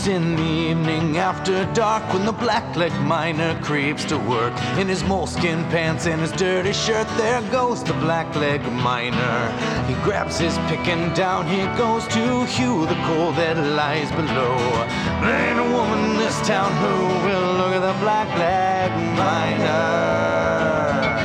in the evening after dark when the blackleg miner creeps to work. In his moleskin pants and his dirty shirt, there goes the blackleg miner. He grabs his pick and down he goes to hew the coal that lies below. There ain't a woman in this town who will look at the blackleg miner.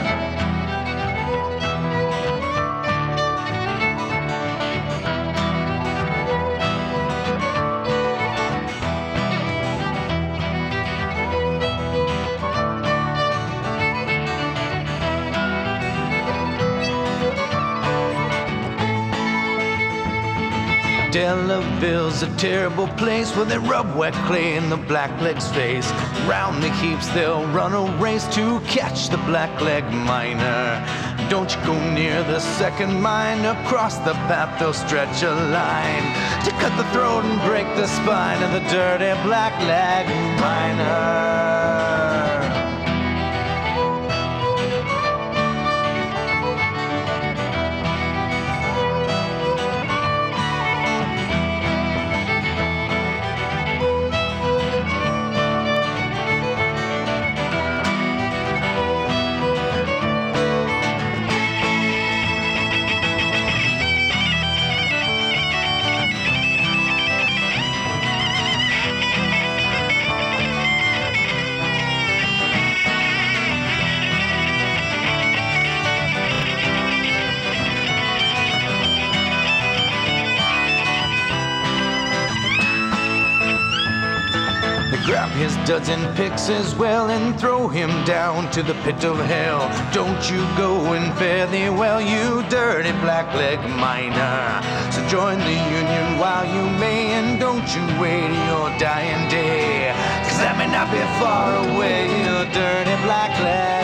Delaville's a terrible place where they rub wet clay in the blackleg's face. Round the heaps they'll run a race to catch the blackleg miner. Don't you go near the second mine. Across the path they'll stretch a line to cut the throat and break the spine of the dirty blackleg miner. Grab his duds and picks as well and throw him down to the pit of hell. Don't you go and fare thee well, you dirty blackleg miner. So join the union while you may, and don't you wait your dying day, 'cause that may not be far away, you dirty blackleg